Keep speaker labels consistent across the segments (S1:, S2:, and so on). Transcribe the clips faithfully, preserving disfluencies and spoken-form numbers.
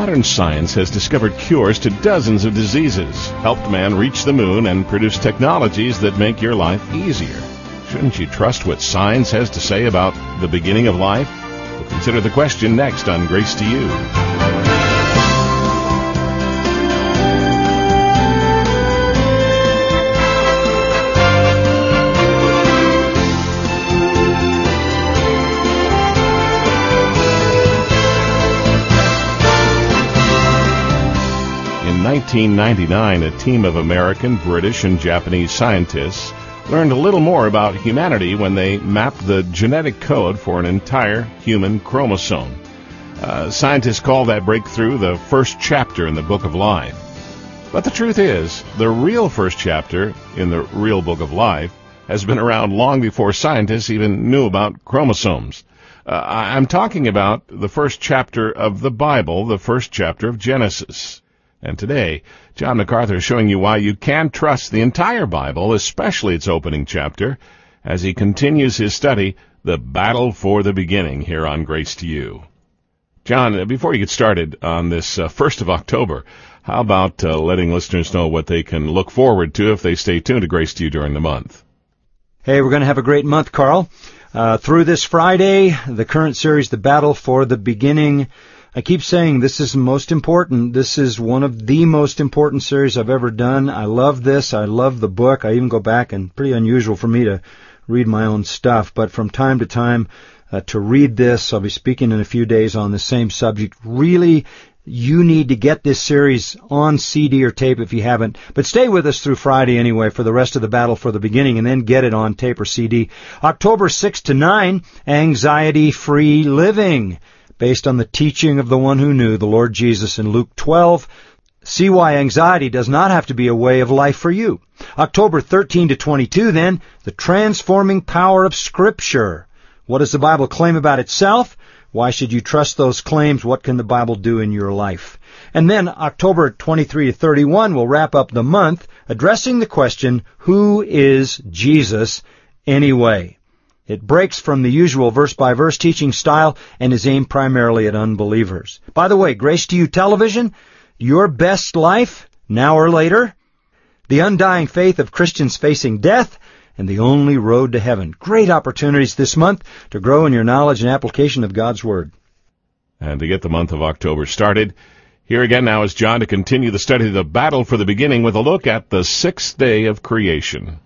S1: Modern science has discovered cures to dozens of diseases, helped man reach the moon, and produce technologies that make your life easier. Shouldn't you trust what science has to say about the beginning of life? We'll consider the question next on Grace to You. In nineteen ninety-nine, a team of American, British, and Japanese scientists learned a little more about humanity when they mapped the genetic code for an entire human chromosome. Uh, scientists call that breakthrough the first chapter in the Book of Life. But the truth is, the real first chapter in the real Book of Life has been around long before scientists even knew about chromosomes. Uh, I'm talking about the first chapter of the Bible, the first chapter of Genesis. And today, John MacArthur is showing you why you can trust the entire Bible, especially its opening chapter, as he continues his study, The Battle for the Beginning, here on Grace to You. John, before you get started on this uh, first of October, how about uh, letting listeners know what they can look forward to if they stay tuned to Grace to You during the month?
S2: Hey, we're going to have a great month, Carl. Uh, through this Friday, the current series, The Battle for the Beginning. I keep saying this is most important. This is one of the most important series I've ever done. I love this. I love the book. I even go back, and pretty unusual for me to read my own stuff. But from time to time, uh, to read this, I'll be speaking in a few days on the same subject. Really, you need to get this series on C D or tape if you haven't. But stay with us through Friday anyway for the rest of the Battle for the Beginning, and then get it on tape or C D. October sixth to ninth, Anxiety-Free Living, based on the teaching of the one who knew, the Lord Jesus, in Luke twelve. See why anxiety does not have to be a way of life for you. October thirteenth to twenty-two, then, the transforming power of Scripture. What does the Bible claim about itself? Why should you trust those claims? What can the Bible do in your life? And then October twenty-third to thirty-first, we'll wrap up the month addressing the question, who is Jesus anyway? It breaks from the usual verse-by-verse teaching style and is aimed primarily at unbelievers. By the way, Grace to You Television, your best life, now or later, the undying faith of Christians facing death, and the only road to heaven. Great opportunities this month to grow in your knowledge and application of God's Word.
S1: And to get the month of October started, here again now is John to continue the study of the Battle for the Beginning with a look at the sixth day of creation.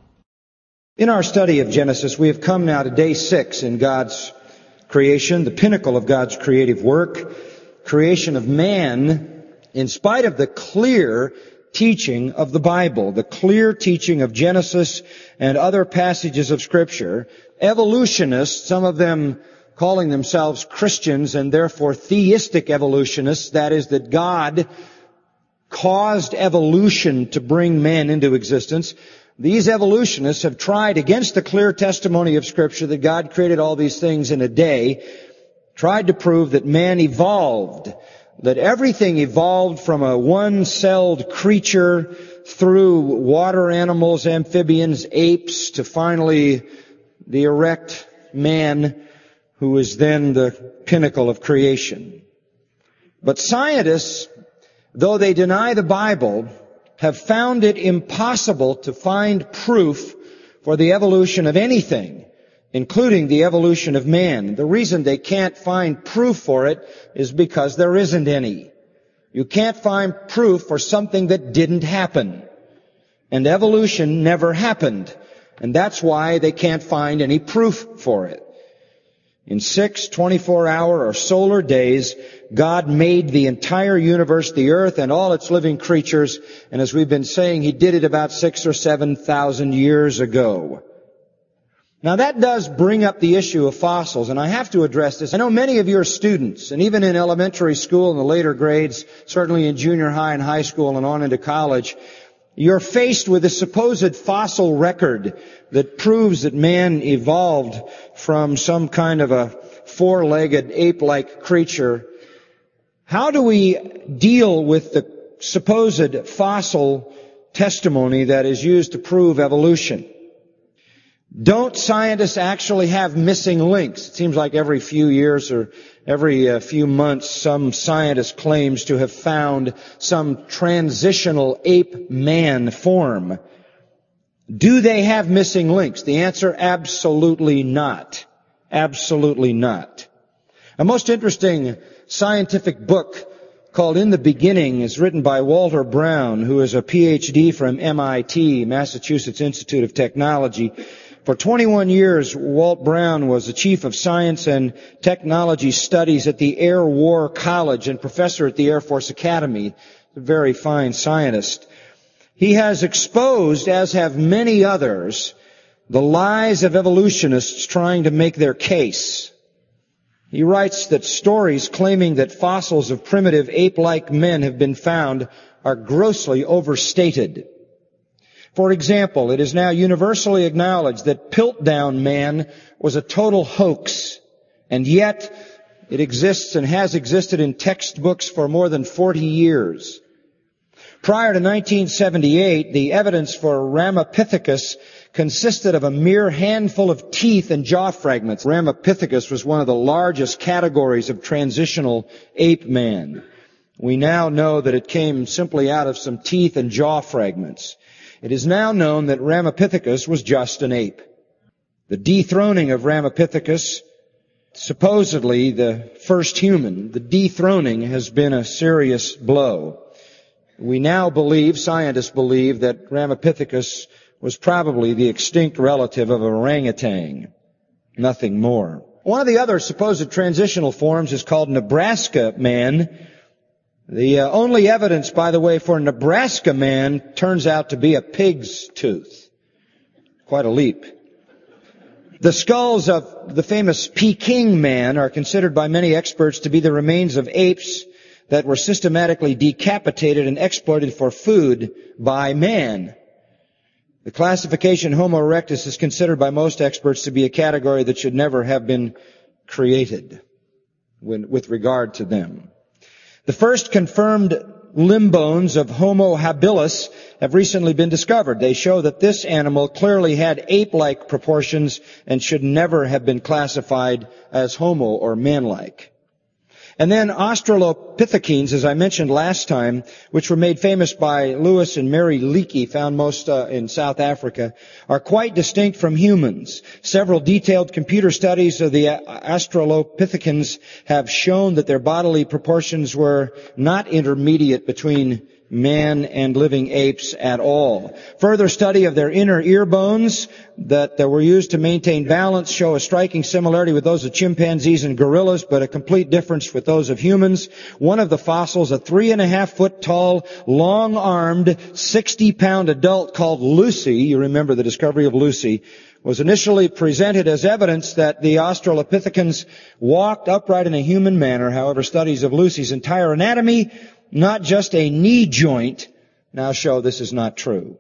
S3: In our study of Genesis, we have come now to day six in God's creation, the pinnacle of God's creative work, creation of man, in spite of the clear teaching of the Bible, the clear teaching of Genesis and other passages of Scripture. Evolutionists, some of them calling themselves Christians and therefore theistic evolutionists, that is, that God caused evolution to bring man into existence. These evolutionists have tried, against the clear testimony of Scripture that God created all these things in a day, tried to prove that man evolved, that everything evolved from a one-celled creature through water animals, amphibians, apes, to finally the erect man who is then the pinnacle of creation. But scientists, though they deny the Bible, have found it impossible to find proof for the evolution of anything, including the evolution of man. The reason they can't find proof for it is because there isn't any. You can't find proof for something that didn't happen. And evolution never happened. And that's why they can't find any proof for it. In six twenty-four hour or solar days, God made the entire universe, the earth, and all its living creatures. And as we've been saying, He did it about six or seven thousand years ago. Now that does bring up the issue of fossils, and I have to address this. I know many of your students, and even in elementary school and the later grades, certainly in junior high and high school and on into college, you're faced with a supposed fossil record that proves that man evolved from some kind of a four-legged ape-like creature. How do we deal with the supposed fossil testimony that is used to prove evolution? Don't scientists actually have missing links? It seems like every few years or every uh, few months some scientist claims to have found some transitional ape-man form. Do they have missing links? The answer, absolutely not. Absolutely not. A most interesting scientific book called In the Beginning is written by Walter Brown, who is a P H D from M I T, Massachusetts Institute of Technology. For twenty-one years, Walt Brown was the chief of science and technology studies at the Air War College and professor at the Air Force Academy. A very fine scientist. He has exposed, as have many others, the lies of evolutionists trying to make their case. He writes that stories claiming that fossils of primitive ape-like men have been found are grossly overstated. For example, it is now universally acknowledged that Piltdown Man was a total hoax, and yet it exists and has existed in textbooks for more than forty years. Prior to nineteen seventy-eight, the evidence for Ramapithecus consisted of a mere handful of teeth and jaw fragments. Ramapithecus was one of the largest categories of transitional ape man. We now know that it came simply out of some teeth and jaw fragments. It is now known that Ramapithecus was just an ape. The dethroning of Ramapithecus, supposedly the first human, the dethroning has been a serious blow. We now believe, scientists believe, that Ramapithecus was probably the extinct relative of orangutan. Nothing more. One of the other supposed transitional forms is called Nebraska man. The uh, only evidence, by the way, for Nebraska man turns out to be a pig's tooth. Quite a leap. The skulls of the famous Peking man are considered by many experts to be the remains of apes that were systematically decapitated and exploited for food by man. The classification Homo erectus is considered by most experts to be a category that should never have been created when, with regard to them. The first confirmed limb bones of Homo habilis have recently been discovered. They show that this animal clearly had ape-like proportions and should never have been classified as Homo or man-like. And then Australopithecines, as I mentioned last time, which were made famous by Lewis and Mary Leakey, found most uh, in South Africa, are quite distinct from humans. Several detailed computer studies of the Australopithecines have shown that their bodily proportions were not intermediate between man and living apes at all. Further study of their inner ear bones that were used to maintain balance show a striking similarity with those of chimpanzees and gorillas, but a complete difference with those of humans. One of the fossils, a three and a half foot tall, long-armed, sixty pound adult called Lucy, you remember the discovery of Lucy, was initially presented as evidence that the Australopithecines walked upright in a human manner. However, studies of Lucy's entire anatomy, not just a knee joint, now show this is not true.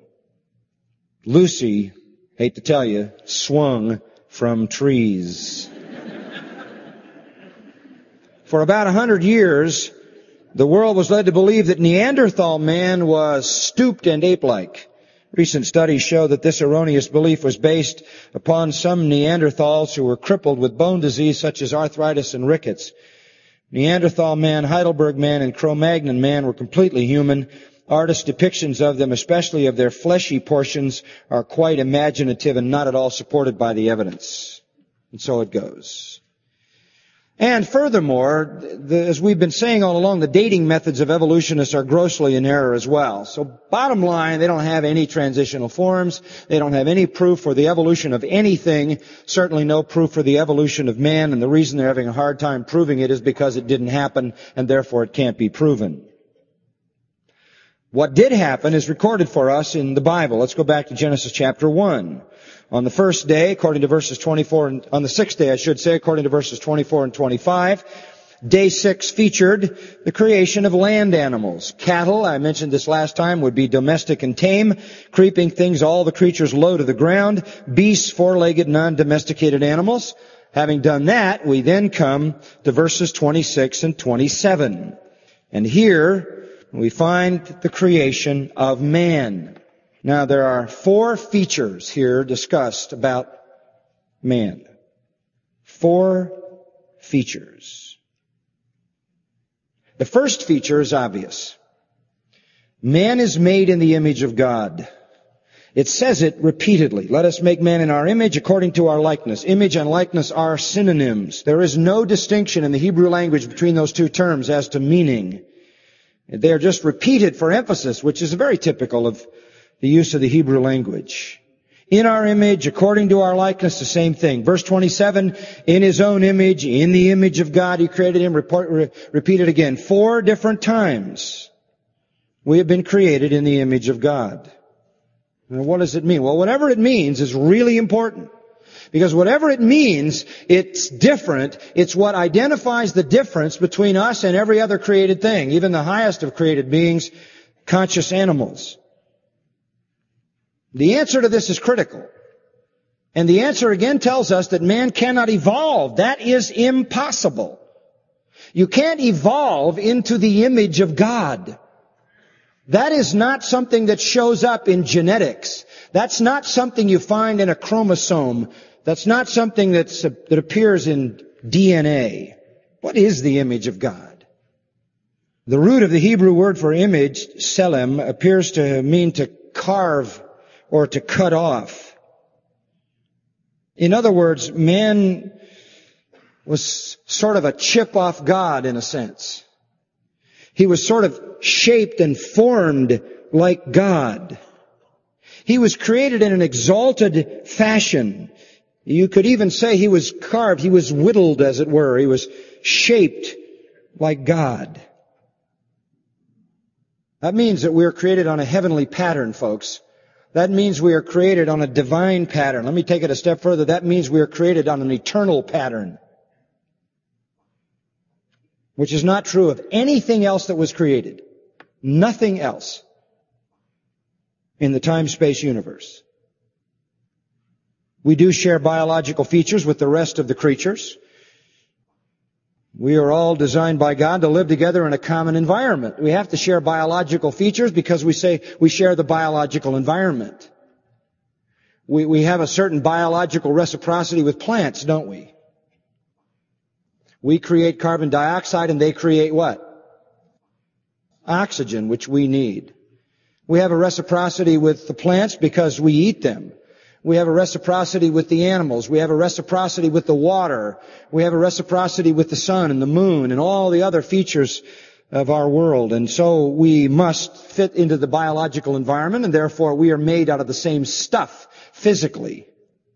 S3: Lucy, hate to tell you, swung from trees. For about a hundred years, the world was led to believe that Neanderthal man was stooped and ape-like. Recent studies show that this erroneous belief was based upon some Neanderthals who were crippled with bone disease such as arthritis and rickets. Neanderthal man, Heidelberg man, and Cro-Magnon man were completely human. Artists' depictions of them, especially of their fleshy portions, are quite imaginative and not at all supported by the evidence. And so it goes. And furthermore, the, as we've been saying all along, the dating methods of evolutionists are grossly in error as well. So bottom line, they don't have any transitional forms. They don't have any proof for the evolution of anything. Certainly no proof for the evolution of man. And the reason they're having a hard time proving it is because it didn't happen and therefore it can't be proven. What did happen is recorded for us in the Bible. Let's go back to Genesis chapter one. On the first day, according to verses twenty-four, and on the sixth day, I should say, according to verses twenty-four and twenty-five, day six featured the creation of land animals. Cattle, I mentioned this last time, would be domestic and tame. Creeping things, all the creatures low to the ground. Beasts, four-legged, non-domesticated animals. Having done that, we then come to verses twenty-six and twenty-seven. And here we find the creation of man. Now, there are four features here discussed about man. Four features. The first feature is obvious. Man is made in the image of God. It says it repeatedly. Let us make man in our image according to our likeness. Image and likeness are synonyms. There is no distinction in the Hebrew language between those two terms as to meaning. They are just repeated for emphasis, which is very typical of the use of the Hebrew language. In our image, according to our likeness, the same thing. Verse twenty-seven, in His own image, in the image of God, He created him. Report, re, repeat it again. Four different times we have been created in the image of God. Now, what does it mean? Well, whatever it means is really important. Because whatever it means, it's different. It's what identifies the difference between us and every other created thing, even the highest of created beings, conscious animals. The answer to this is critical. And the answer again tells us that man cannot evolve. That is impossible. You can't evolve into the image of God. That is not something that shows up in genetics. That's not something you find in a chromosome. That's not something that's, uh, that appears in D N A. What is the image of God? The root of the Hebrew word for image, selem, appears to mean to carve or to cut off. In other words, man was sort of a chip off God in a sense. He was sort of shaped and formed like God. He was created in an exalted fashion. You could even say he was carved, he was whittled, as it were. He was shaped like God. That means that we are created on a heavenly pattern, folks. That means we are created on a divine pattern. Let me take it a step further. That means we are created on an eternal pattern, which is not true of anything else that was created. Nothing else in the time-space universe. We do share biological features with the rest of the creatures. We are all designed by God to live together in a common environment. We have to share biological features because we say we share the biological environment. We, we have a certain biological reciprocity with plants, don't we? We create carbon dioxide and they create what? Oxygen, which we need. We have a reciprocity with the plants because we eat them. We have a reciprocity with the animals. We have a reciprocity with the water. We have a reciprocity with the sun and the moon and all the other features of our world. And so we must fit into the biological environment, and therefore we are made out of the same stuff physically.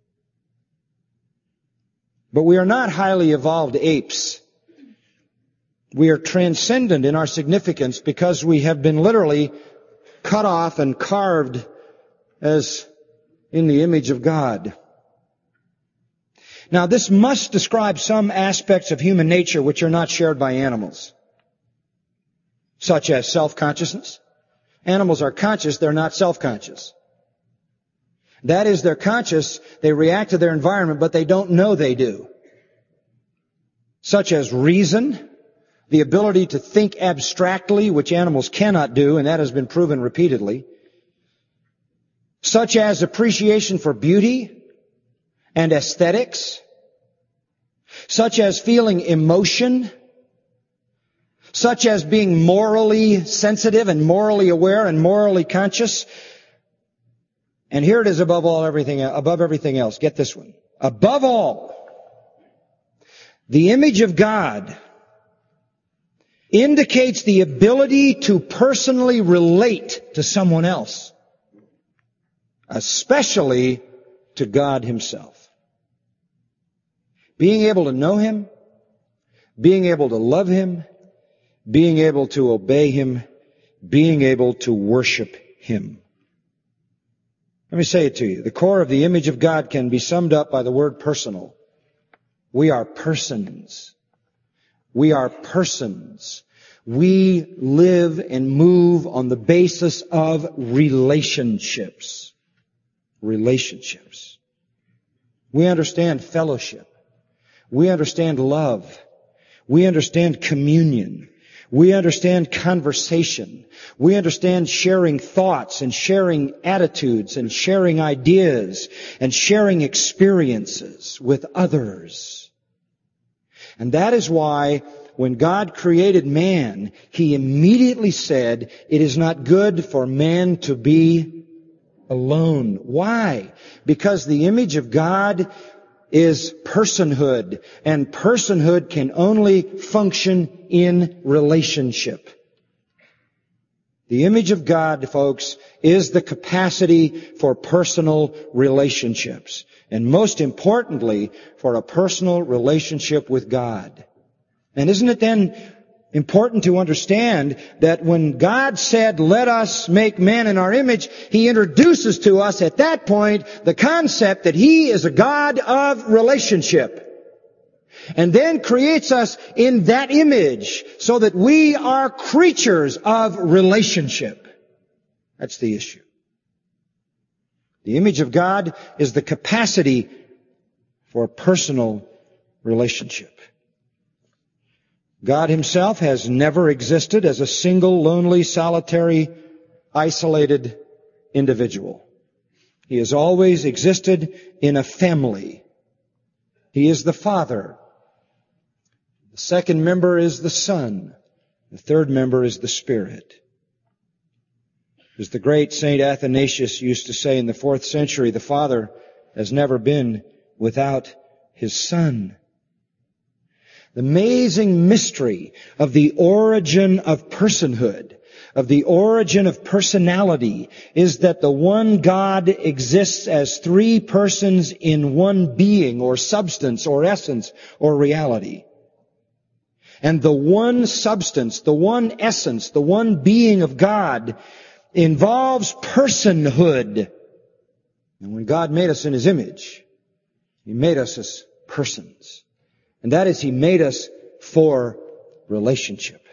S3: But we are not highly evolved apes. We are transcendent in our significance because we have been literally cut off and carved as in the image of God. Now, this must describe some aspects of human nature which are not shared by animals, such as self-consciousness. Animals are conscious, they're not self-conscious. That is, they're conscious, they react to their environment, but they don't know they do. Such as reason, the ability to think abstractly, which animals cannot do, and that has been proven repeatedly. Such as appreciation for beauty and aesthetics. Such as feeling emotion. Such as being morally sensitive and morally aware and morally conscious. And here it is above all everything, above everything else. Get this one. Above all, the image of God indicates the ability to personally relate to someone else, especially to God Himself. Being able to know Him, being able to love Him, being able to obey Him, being able to worship Him. Let me say it to you. The core of the image of God can be summed up by the word personal. We are persons. We are persons. We live and move on the basis of relationships. Relationships. We understand fellowship. We understand love. We understand communion. We understand conversation. We understand sharing thoughts and sharing attitudes and sharing ideas and sharing experiences with others. And that is why when God created man, He immediately said, it is not good for man to be alone. Why? Because the image of God is personhood, and personhood can only function in relationship. The image of God, folks, is the capacity for personal relationships, and most importantly, for a personal relationship with God. And isn't it then important to understand that when God said, let us make man in our image, He introduces to us at that point the concept that He is a God of relationship. And then creates us in that image so that we are creatures of relationship. That's the issue. The image of God is the capacity for personal relationship. God Himself has never existed as a single, lonely, solitary, isolated individual. He has always existed in a family. He is the Father. The second member is the Son. The third member is the Spirit. As the great Saint Athanasius used to say in the fourth century, the Father has never been without His Son. The amazing mystery of the origin of personhood, of the origin of personality, is that the one God exists as three persons in one being or substance or essence or reality. And the one substance, the one essence, the one being of God involves personhood. And when God made us in His image, He made us as persons. And that is, He made us for relationship.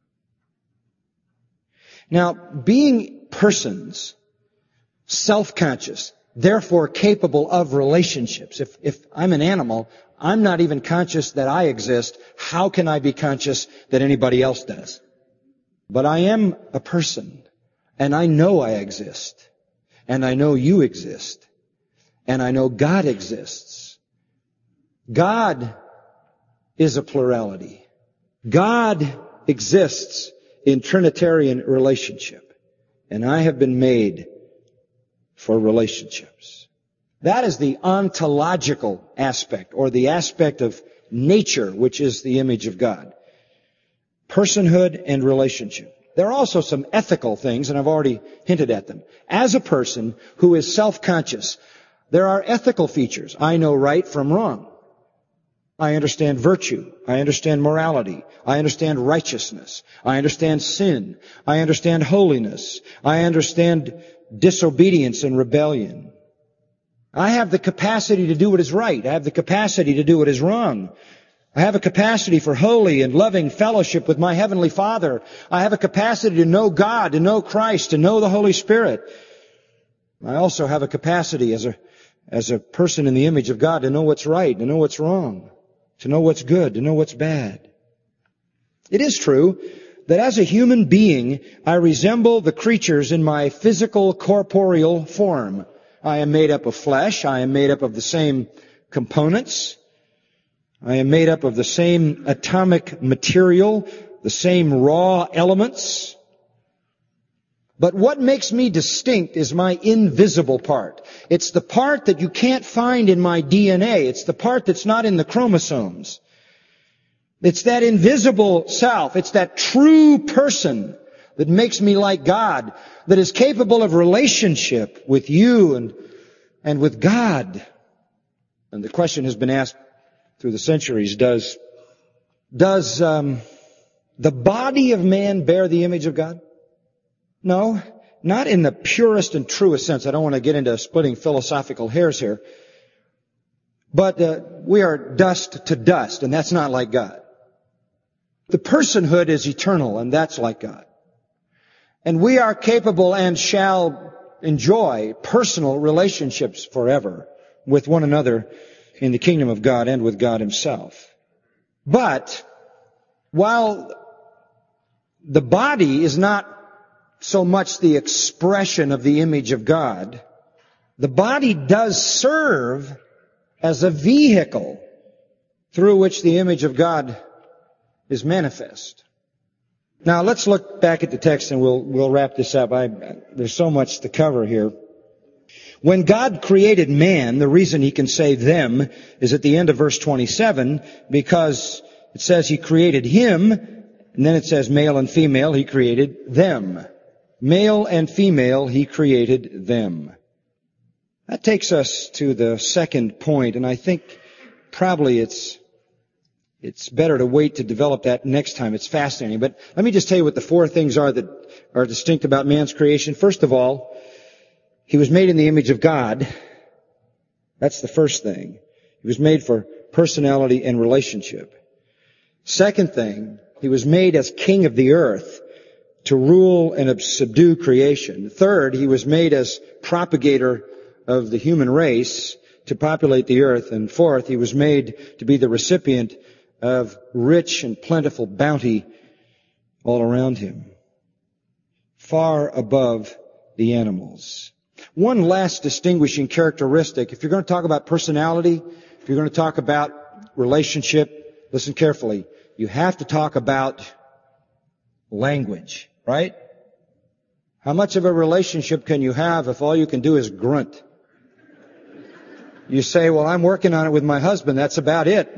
S3: Now, being persons, self-conscious, therefore capable of relationships. If, if I'm an animal, I'm not even conscious that I exist. How can I be conscious that anybody else does? But I am a person, and I know I exist, and I know you exist, and I know God exists. God is a plurality. God exists in Trinitarian relationship. And I have been made for relationships. That is the ontological aspect, or the aspect of nature, which is the image of God. Personhood and relationship. There are also some ethical things, and I've already hinted at them. As a person who is self-conscious, there are ethical features. I know right from wrong. I understand virtue. I understand morality. I understand righteousness. I understand sin. I understand holiness. I understand disobedience and rebellion. I have the capacity to do what is right. I have the capacity to do what is wrong. I have a capacity for holy and loving fellowship with my Heavenly Father. I have a capacity to know God, to know Christ, to know the Holy Spirit. I also have a capacity as a, as a person in the image of God to know what's right, to know what's wrong, to know what's good, to know what's bad. It is true that as a human being, I resemble the creatures in my physical, corporeal form. I am made up of flesh. I am made up of the same components. I am made up of the same atomic material, the same raw elements. But what makes me distinct is my invisible part. It's the part that you can't find in my D N A. It's the part that's not in the chromosomes. It's that invisible self. It's that true person that makes me like God, that is capable of relationship with you and, and with God. And the question has been asked through the centuries, does, does um, the body of man bear the image of God? No, not in the purest and truest sense. I don't want to get into splitting philosophical hairs here. But uh, we are dust to dust, and that's not like God. The personhood is eternal, and that's like God. And we are capable and shall enjoy personal relationships forever with one another in the kingdom of God and with God Himself. But while the body is not so much the expression of the image of God. The body does serve as a vehicle through which the image of God is manifest. Now let's look back at the text and we'll we'll wrap this up. I, there's so much to cover here. When God created man, the reason He can say them is at the end of verse twenty-seven, because it says He created him, and then it says male and female, He created them. Male and female, He created them. That takes us to the second point, and I think probably it's it's better to wait to develop that next time. It's fascinating. But let me just tell you what the four things are that are distinct about man's creation. First of all, he was made in the image of God. That's the first thing. He was made for personality and relationship. Second thing, he was made as king of the earth to rule and subdue creation. Third, he was made as propagator of the human race to populate the earth. And fourth, he was made to be the recipient of rich and plentiful bounty all around him, far above the animals. One last distinguishing characteristic, if you're going to talk about personality, if you're going to talk about relationship, listen carefully, you have to talk about language, right? How much of a relationship can you have if all you can do is grunt? You say, well, I'm working on it with my husband, that's about it.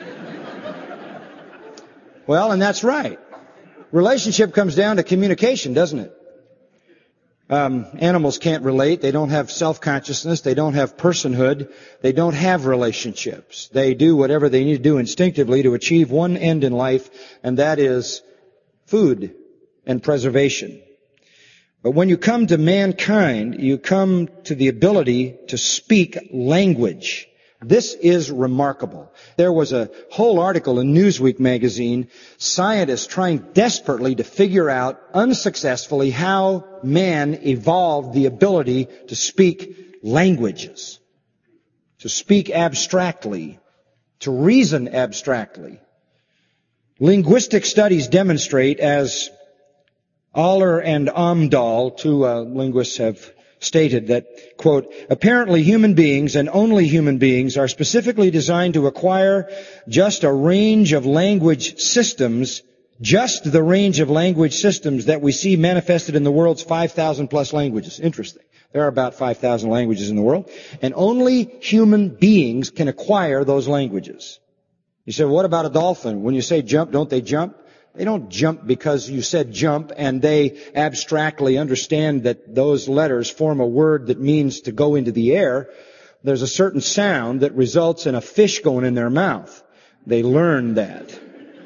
S3: Well, and that's right. Relationship comes down to communication, doesn't it? Um, animals can't relate. They don't have self-consciousness. They don't have personhood. They don't have relationships. They do whatever they need to do instinctively to achieve one end in life, and that is food and preservation. But when you come to mankind, you come to the ability to speak language. This is remarkable. There was a whole article in Newsweek magazine, scientists trying desperately to figure out unsuccessfully how man evolved the ability to speak languages, to speak abstractly, to reason abstractly. Linguistic studies demonstrate, as Aller and Amdahl, two uh, linguists, have stated that, quote, apparently human beings and only human beings are specifically designed to acquire just a range of language systems, just the range of language systems that we see manifested in the world's five thousand plus languages. Interesting. There are about five thousand languages in the world, and only human beings can acquire those languages. You say, what about a dolphin? When you say jump, don't they jump? They don't jump because you said jump and they abstractly understand that those letters form a word that means to go into the air. There's a certain sound that results in a fish going in their mouth. They learn that.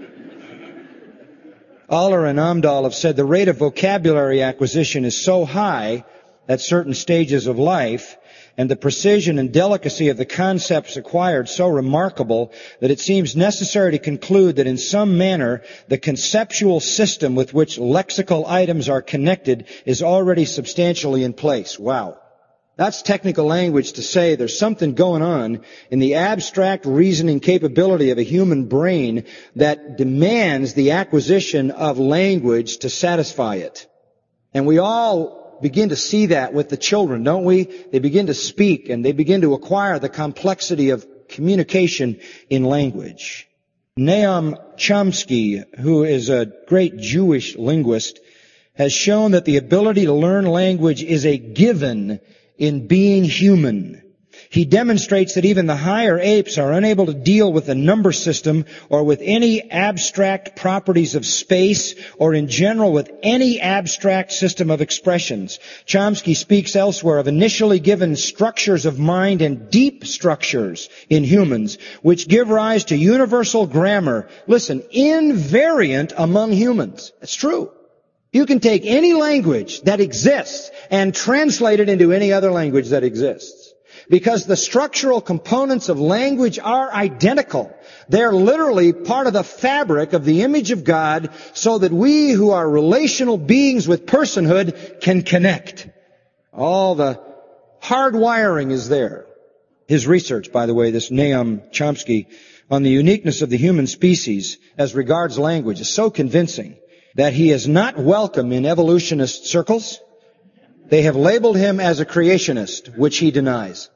S3: Aller and Amdahl have said the rate of vocabulary acquisition is so high at certain stages of life, and the precision and delicacy of the concepts acquired so remarkable that it seems necessary to conclude that in some manner the conceptual system with which lexical items are connected is already substantially in place. Wow. That's technical language to say there's something going on in the abstract reasoning capability of a human brain that demands the acquisition of language to satisfy it. And we all begin to see that with the children, don't we? They begin to speak and they begin to acquire the complexity of communication in language. Noam Chomsky, who is a great Jewish linguist, has shown that the ability to learn language is a given in being human. He demonstrates that even the higher apes are unable to deal with the number system or with any abstract properties of space or in general with any abstract system of expressions. Chomsky speaks elsewhere of initially given structures of mind and deep structures in humans which give rise to universal grammar. Listen, invariant among humans. That's true. You can take any language that exists and translate it into any other language that exists. Because the structural components of language are identical. They're literally part of the fabric of the image of God so that we who are relational beings with personhood can connect. All the hard wiring is there. His research, by the way, this Noam Chomsky, on the uniqueness of the human species as regards language is so convincing that he is not welcome in evolutionist circles. They have labeled him as a creationist, which he denies.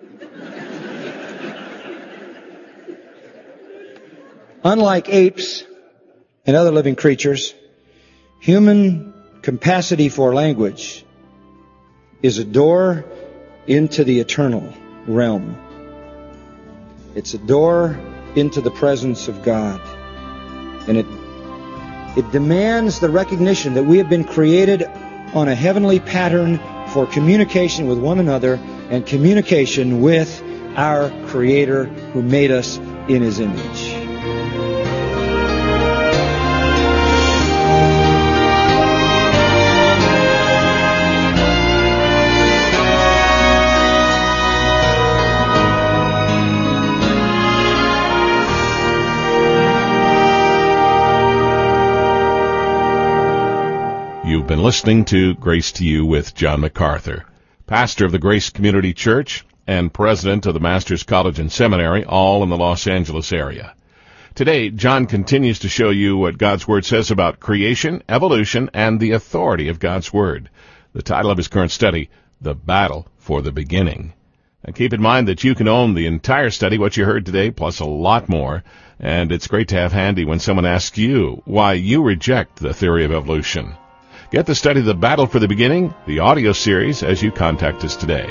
S3: Unlike apes and other living creatures, human capacity for language is a door into the eternal realm. It's a door into the presence of God. And it, it demands the recognition that we have been created on a heavenly pattern for communication with one another and communication with our Creator who made us in His image.
S1: You've been listening to Grace to You with John MacArthur, pastor of the Grace Community Church and president of the Master's College and Seminary, all in the Los Angeles area. Today, John continues to show you what God's Word says about creation, evolution, and the authority of God's Word. The title of his current study, The Battle for the Beginning. And keep in mind that you can own the entire study, what you heard today, plus a lot more, and it's great to have handy when someone asks you why you reject the theory of evolution. Get the study The Battle for the Beginning, the audio series, as you contact us today.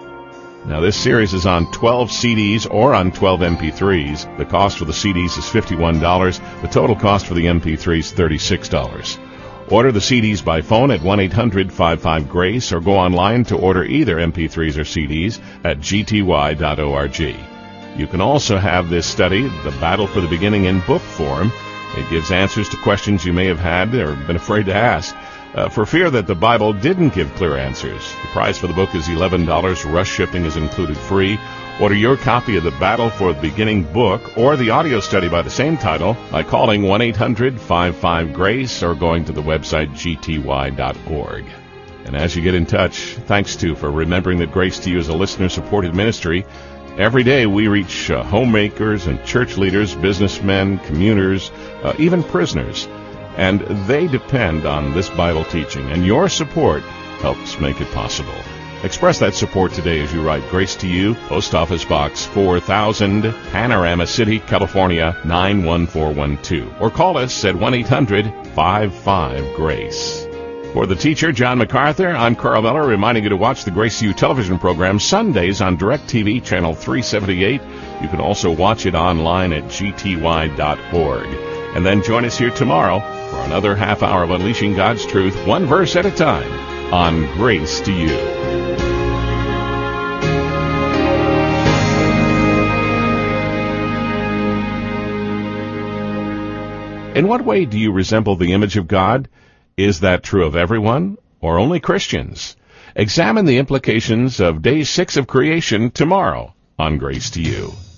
S1: Now, this series is on twelve C Ds or on twelve M P threes. The cost for the C Ds is fifty-one dollars. The total cost for the M P threes is thirty-six dollars. Order the C Ds by phone at one eight hundred five five GRACE or go online to order either M P threes or C Ds at g t y dot org. You can also have this study, The Battle for the Beginning, in book form. It gives answers to questions you may have had or been afraid to ask. Uh, for fear that the Bible didn't give clear answers. The price for the book is eleven dollars. Rush shipping is included free. Order your copy of The Battle for the Beginning book or the audio study by the same title by calling one eight hundred five five GRACE or going to the website g t y dot org. And as you get in touch, thanks too for remembering that Grace to You is a listener-supported ministry. Every day we reach uh, homemakers and church leaders, businessmen, commuters, uh, even prisoners. And they depend on this Bible teaching, and your support helps make it possible. Express that support today as you write Grace to You, Post Office Box four thousand, Panorama City, California, nine one four one two. Or call us at one eight hundred five five GRACE. For the teacher, John MacArthur, I'm Carl Miller, reminding you to watch the Grace to You television program Sundays on DirecTV, channel three seventy-eight. You can also watch it online at g t y dot org. And then join us here tomorrow for another half hour of Unleashing God's Truth, one verse at a time, on Grace to You. In what way do you resemble the image of God? Is that true of everyone or only Christians? Examine the implications of day six of creation tomorrow on Grace to You.